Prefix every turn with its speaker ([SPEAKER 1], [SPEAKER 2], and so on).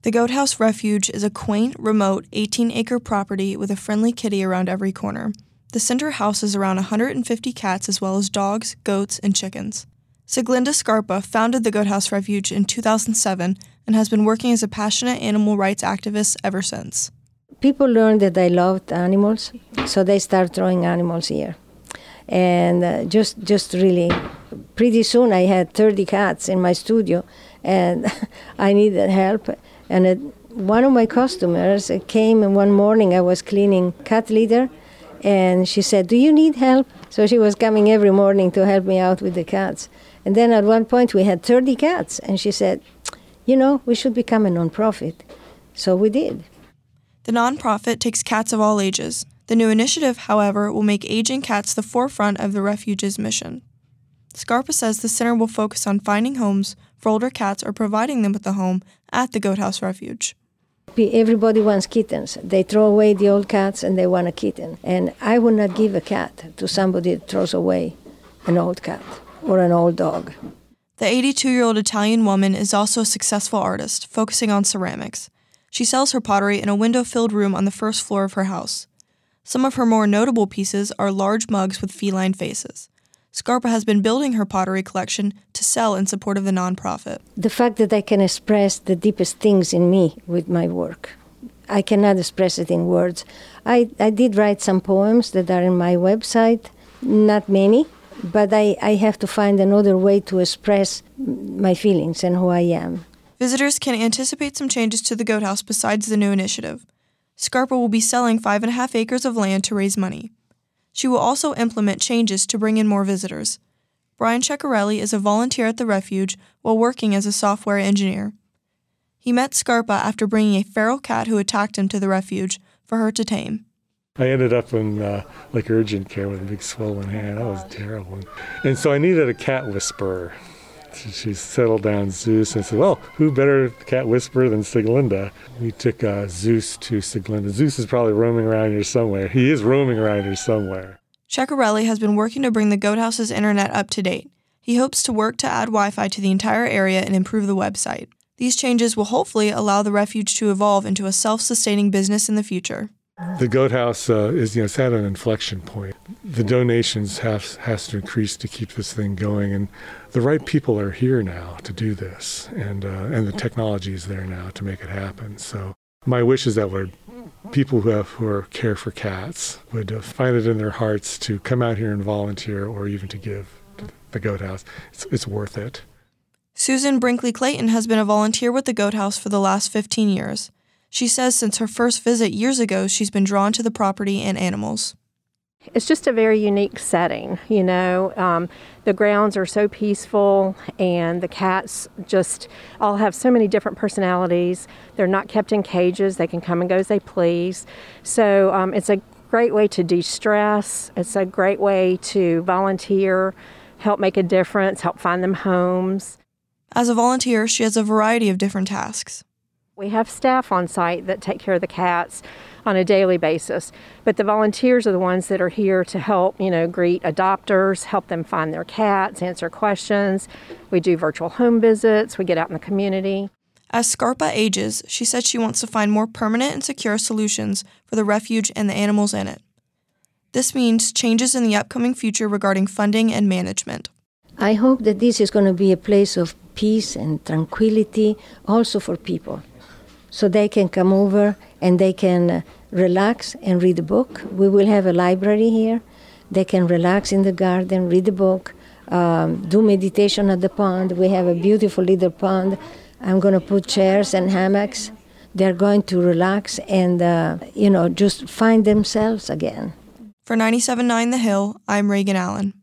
[SPEAKER 1] The Goat House Refuge is a quaint, remote, 18-acre property with a friendly kitty around every corner. The center houses around 150 cats as well as dogs, goats, and chickens. Siglinda Scarpa founded the Goat House Refuge in 2007 and has been working as a passionate animal rights activist ever since.
[SPEAKER 2] People learned that I loved animals, so they start throwing animals here. And just really, pretty soon I had 30 cats in my studio, and I needed help. And one of my customers came, and one morning I was cleaning cat litter, and she said, "Do you need help?" So she was coming every morning to help me out with the cats. And then at one point we had 30 cats, and she said, we should become a nonprofit. So we did.
[SPEAKER 1] The nonprofit takes cats of all ages. The new initiative, however, will make aging cats the forefront of the refuge's mission. Scarpa says the center will focus on finding homes for older cats or providing them with a home at the Goat House Refuge.
[SPEAKER 2] Everybody wants kittens. They throw away the old cats and they want a kitten. And I would not give a cat to somebody that throws away an old cat or an old dog.
[SPEAKER 1] The 82-year-old Italian woman is also a successful artist, focusing on ceramics. She sells her pottery in a window-filled room on the first floor of her house. Some of her more notable pieces are large mugs with feline faces. Scarpa has been building her pottery collection to sell in support of the nonprofit.
[SPEAKER 2] The fact that I can express the deepest things in me with my work. I cannot express it in words. I did write some poems that are in my website, not many, but I have to find another way to express my feelings and who I am.
[SPEAKER 1] Visitors can anticipate some changes to the Goat House besides the new initiative. Scarpa will be selling 5.5 acres of land to raise money. She will also implement changes to bring in more visitors. Brian Ceccarelli is a volunteer at the refuge while working as a software engineer. He met Scarpa after bringing a feral cat who attacked him to the refuge for her to tame.
[SPEAKER 3] I ended up in urgent care with a big swollen hand. That was terrible. And so I needed a cat whisperer. She settled down Zeus and said, well, who better cat whisperer than Siglinda? We took Zeus to Siglinda. Zeus is probably roaming around here somewhere. He is roaming around here somewhere.
[SPEAKER 1] Ceccarelli has been working to bring the Goat House's internet up to date. He hopes to work to add Wi-Fi to the entire area and improve the website. These changes will hopefully allow the refuge to evolve into a self-sustaining business in the future.
[SPEAKER 3] The Goat House it's at an inflection point. The donations has to increase to keep this thing going, and the right people are here now to do this, and the technology is there now to make it happen. So my wish is that people who care for cats would find it in their hearts to come out here and volunteer, or even to give to the Goat House. It's worth it.
[SPEAKER 1] Susan Brinkley Clayton has been a volunteer with the Goat House for the last 15 years. She says since her first visit years ago, she's been drawn to the property and animals.
[SPEAKER 4] It's just a very unique setting, The grounds are so peaceful, and the cats just all have so many different personalities. They're not kept in cages. They can come and go as they please. So it's a great way to de-stress. It's a great way to volunteer, help make a difference, help find them homes.
[SPEAKER 1] As a volunteer, she has a variety of different tasks.
[SPEAKER 4] We have staff on site that take care of the cats on a daily basis, but the volunteers are the ones that are here to help, greet adopters, help them find their cats, answer questions. We do virtual home visits. We get out in the community.
[SPEAKER 1] As Scarpa ages, she said she wants to find more permanent and secure solutions for the refuge and the animals in it. This means changes in the upcoming future regarding funding and management.
[SPEAKER 2] I hope that this is going to be a place of peace and tranquility also for people. So they can come over and they can relax and read a book. We will have a library here. They can relax in the garden, read a book, do meditation at the pond. We have a beautiful little pond. I'm going to put chairs and hammocks. They're going to relax and, just find themselves again.
[SPEAKER 1] For 97.9 The Hill, I'm Reagan Allen.